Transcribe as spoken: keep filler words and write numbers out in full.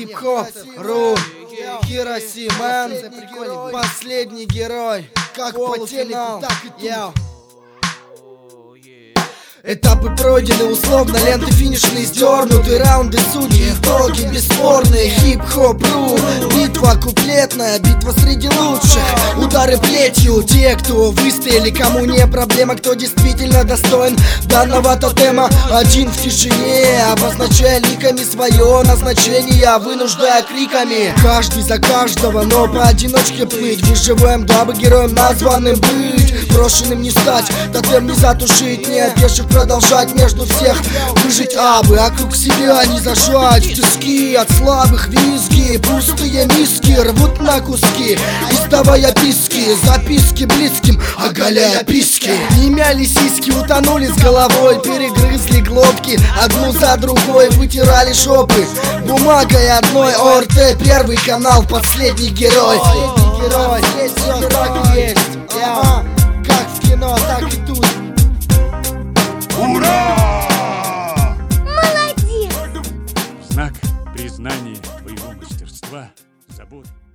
Хип-хоп, ру, Хиросимэн, последний герой. Как по телеку, так и тут. Этапы пройдены условно, ленты финишные сдернуты, раунды судьи, итоги бесспорные. Хип-хоп, ру, битва куплетная, битва среди лучших. Удары плетью, те, кто выстояли, кому не проблема, кто действительно достоин данного тотема. Один в тишине, обозначая ликами свое назначение, вынуждая криками каждый за каждого, но поодиночке плыть. Выживаем, дабы героем названным быть, брошенным не стать, тотем не затушить, не опешив продолжать между всех выжить, абы вокруг себя не зажать в тиски. От слабых визги пустые миски рвут на куски, издавая писки, записки близким, оголяя писки. Не мяли сиськи, утонули с головой, перегрызли глотки одну за другой, вытирали шопы бумагой одной. ОРТ, первый канал, последний герой. Последний герой, все так и есть. Я, как в кино, так и тут. Ура! Молодец! В знак признания твоего мастерства, заботы.